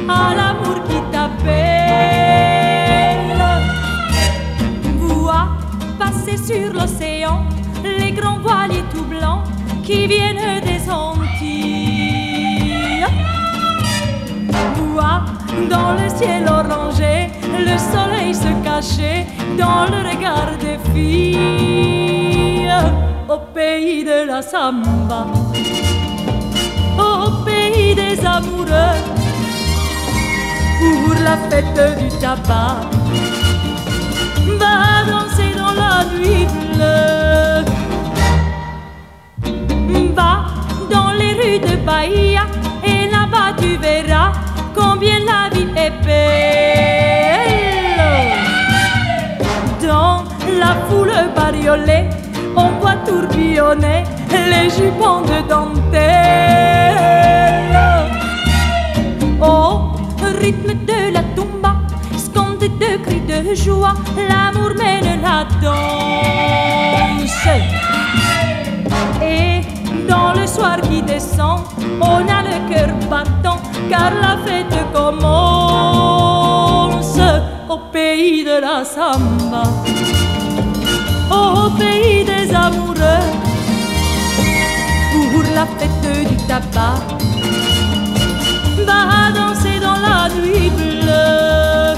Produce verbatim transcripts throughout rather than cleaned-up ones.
à l'amour qui t'appelle. Vois passer sur l'océan les grands voiliers tout blancs qui viennent des Antilles. Vois dans le ciel orangé le soleil se cacher dans le regard des filles. Au pays de la samba, au pays des amoureux, pour la fête du tabac, va danser dans la nuit bleue. Va dans les rues de Bahia et là-bas tu verras combien la vie est belle. Dans la foule bariolée, on voit tourbillonner les jupons de dentelle. Au rythme de la tumba, scandé de cris de joie, l'amour mène la danse. Et dans le soir qui descend, on a le cœur battant, car la fête commence. Au pays de la samba, au pays des amoureux, pour la fête du tabac, va danser dans la nuit bleue.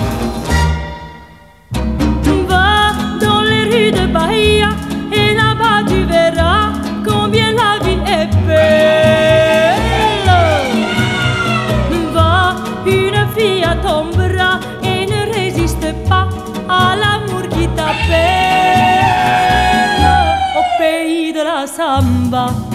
Va dans les rues de Bahia et là-bas tu verras combien la vie est belle. Va, une fille à ton bras et ne résiste pas à l'amour qui t'appelle. Au pays de la samba,